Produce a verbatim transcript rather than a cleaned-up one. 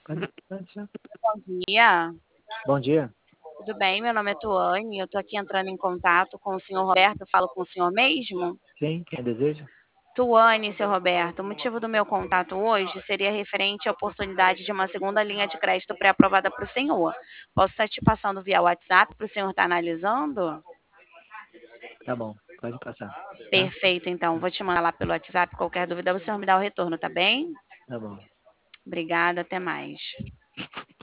Bom dia. Bom dia. Tudo bem? Meu nome é Tuane, eu tô aqui entrando em contato com o senhor Roberto, eu falo com o senhor mesmo? Sim, quem deseja? Tuane, seu Roberto, o motivo do meu contato hoje seria referente à oportunidade de uma segunda linha de crédito pré-aprovada para o senhor. Posso estar te passando via WhatsApp para o senhor estar analisando? Tá bom, pode passar, tá? Perfeito, então, vou te mandar lá pelo WhatsApp, qualquer dúvida o senhor me dá o retorno, tá bem? Tá bom. Obrigada, até mais.